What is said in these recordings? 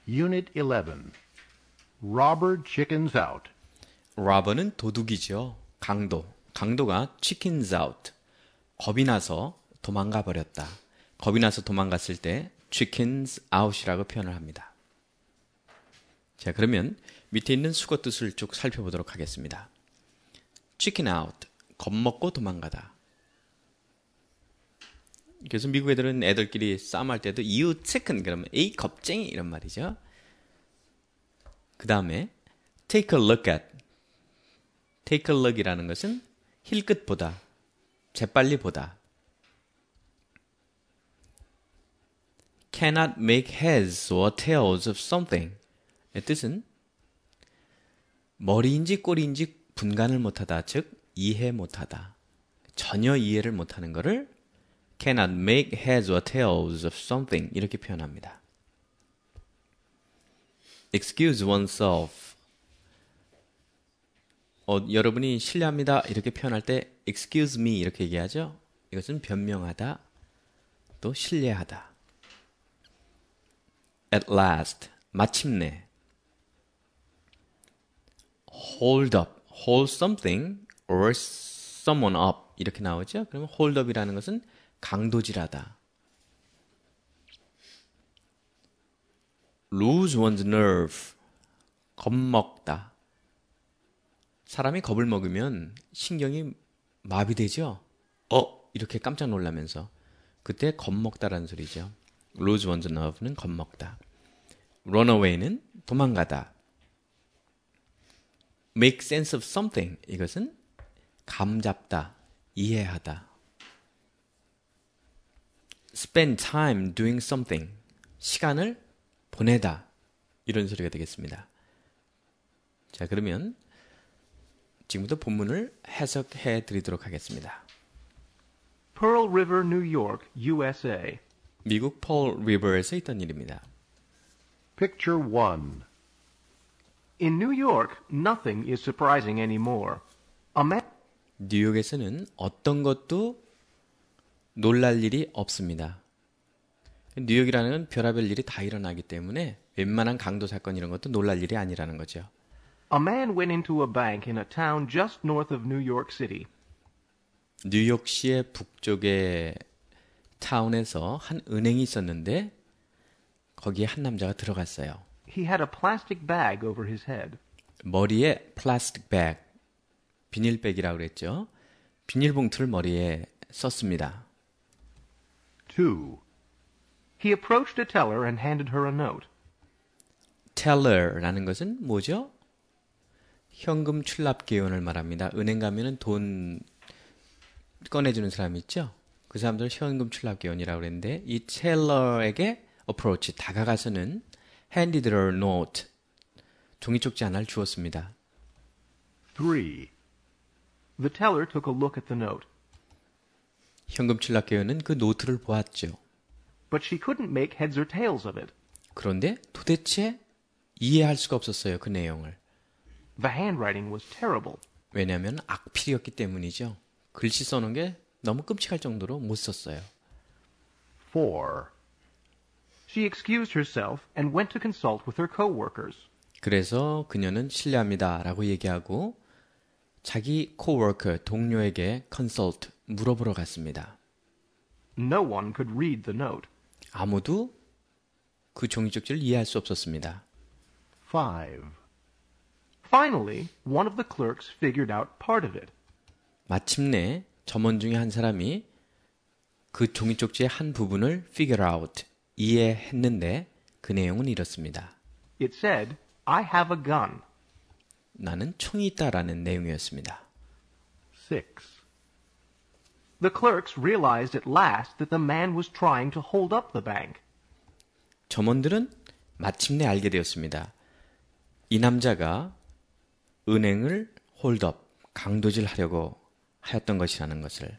Unit 11. Robber chickens out. robber는 도둑이죠. 강도가 chickens out. 겁이 나서 도망가 버렸다. 겁이 나서 도망갔을 때 chickens out이라고 표현을 합니다. 자, 그러면 밑에 있는 수거 뜻을 쭉 살펴보도록 하겠습니다. chicken out, 겁먹고 도망가다. 그래서 미국 애들은 애들끼리 싸움할 때도 you chicken 그러면 에이 겁쟁이 이런 말이죠. 그 다음에 take a look at. take a look이라는 것은 힐끗 보다, 재빨리 보다. cannot make heads or tails of something. 의 뜻은 머리인지 꼬리인지 분간을 못하다, 즉 이해 못하다. 전혀 이해를 못하는 것을 cannot make heads or tails of something 이렇게 표현합니다. excuse oneself. 여러분이 실례합니다 이렇게 표현할 때 excuse me 이렇게 얘기하죠. 이것은 변명하다, 또 실례하다. at last, 마침내. hold up, hold something or someone up 이렇게 나오죠. 그러면 hold up이라는 것은 강도질하다. lose one's nerve, 겁먹다. 사람이 겁을 먹으면 신경이 마비되죠. 이렇게 깜짝 놀라면서 그때 겁먹다라는 소리죠. lose one's nerve는 겁먹다. run away는 도망가다. make sense of something 이것은 감잡다, 이해하다. spend time doing something 시간을 보내다 이런 소리가 되겠습니다. 자, 그러면 지금부터 본문을 해석해 드리도록 하겠습니다. Pearl River, New York, USA. 미국 펄 리버에서 있던 일입니다. Picture 1. In New York, nothing is surprising anymore. 뉴욕에서는 어떤 것도 놀랄 일이 없습니다. 뉴욕이라는 건 별의별 일이 다 일어나기 때문에 웬만한 강도 사건 이런 것도 놀랄 일이 아니라는 거죠. A man went into a bank in a town just north of New York City. 뉴욕시의 북쪽의 타운에서 한 은행이 있었는데 거기에 한 남자가 들어갔어요. He had a plastic bag over his head. 머리에 플라스틱 백, 비닐백이라고 그랬죠. 비닐봉투를 머리에 썼습니다. 2. He approached a teller and handed her a note. teller라는 것은 뭐죠? 현금 출납 기원을 말합니다. 은행 가면은 돈 꺼내주는 사람 있죠? 그 사람들을 현금 출납 기원이라고 그랬는데 이 teller에게 approach, 다가가서는 handed her a note, 종이 쪽지 하나를 주었습니다. 3. The teller took a look at the note. 현금 출납 기원은 그 노트를 보았죠. But she couldn't make heads or tails of it. 그런데 도대체 이해할 수가 없었어요. 그 내용을. The handwriting was terrible. 왜냐하면 악필이었기 때문이죠. 글씨 써놓은 게 너무 끔찍할 정도로 못 썼어요. 4. She excused herself and went to consult with her coworkers. 그래서 그녀는 실례합니다 라고 얘기하고 자기 코워커, 동료에게 consult, 물어보러 갔습니다. No one could read the note. 아무도 그 종이 쪽지를 이해할 수 없었습니다. 5. Finally, one of the clerks figured out part of it. 마침내 점원 중에 한 사람이 그 종이 쪽지의 한 부분을 figure out, 이해했는데 그 내용은 이렇습니다. It said, I have a gun. 나는 총이 있다라는 내용이었습니다. 6. The clerks realized at last that the man was trying to hold up the bank. 점원들은 마침내 알게 되었습니다. 이 남자가 은행을 홀드업, 강도질하려고 하였던 것이라는 것을.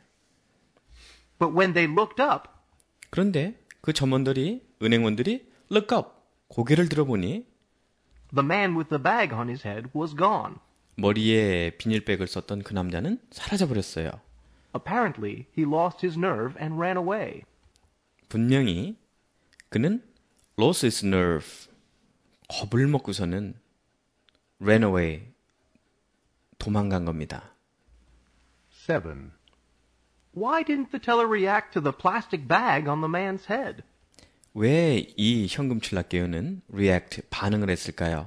But when they looked up, 그런데 그 점원들이, 은행원들이 look up, 고개를 들어보니 the man with the bag on his head was gone. 머리에 비닐백을 썼던 그 남자는 사라져버렸어요. Apparently, he lost his nerve and ran away. 분명히 그는 lost his nerve, 겁을 먹고서는 ran away, 도망간 겁니다. 7. Why didn't the teller react to the plastic bag on the man's head? 왜 이 현금 출납기어는 react, 반응을 했을까요?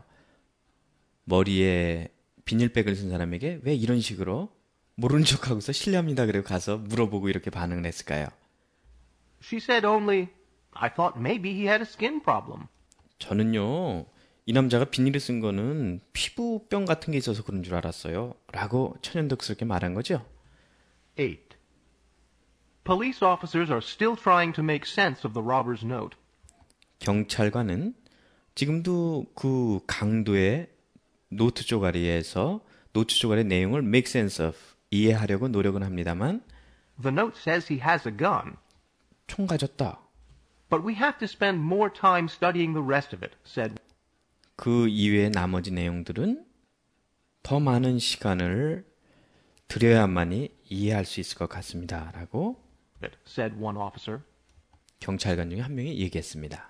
머리에 비닐백을 쓴 사람에게 왜 이런 식으로 모르는 척하고서 실례합니다 그리고 가서 물어보고 이렇게 반응을 했을까요? She said only, I thought maybe he had a skin problem. 저는요, 이 남자가 비닐을 쓴 거는 피부병 같은 게 있어서 그런 줄 알았어요. 라고 천연덕스럽게 말한 거죠. 8. Police officers are still trying to make sense of the robber's note. 경찰관은 지금도 그 강도의 노트 쪼가리의 내용을 make sense of, 이해하려고 노력은 합니다만 The note says he has a gun. 총 가졌다. But we have to spend more time studying the rest of it, said. 그 이외의 나머지 내용들은 더 많은 시간을 들여야만이 이해할 수 있을 것 같습니다. 라고 said one officer. 경찰관 중에 한 명이 얘기했습니다.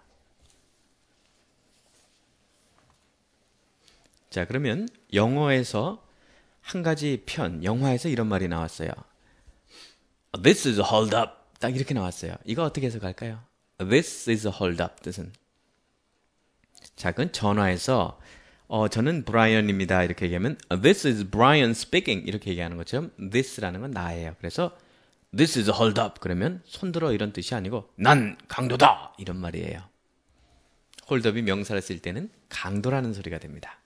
자, 그러면 영어에서 한 가지 영화에서 이런 말이 나왔어요. This is a hold up. 딱 이렇게 나왔어요. 이거 어떻게 해석할까요? This is a hold up 뜻은. 자, 그건 전화에서 저는 브라이언입니다. 이렇게 얘기하면 This is Brian speaking. 이렇게 얘기하는 것처럼 this라는 건 나예요. 그래서 This is a hold up. 그러면 손들어 이런 뜻이 아니고 난 강도다. 이런 말이에요. hold up이 명사를 쓸 때는 강도라는 소리가 됩니다.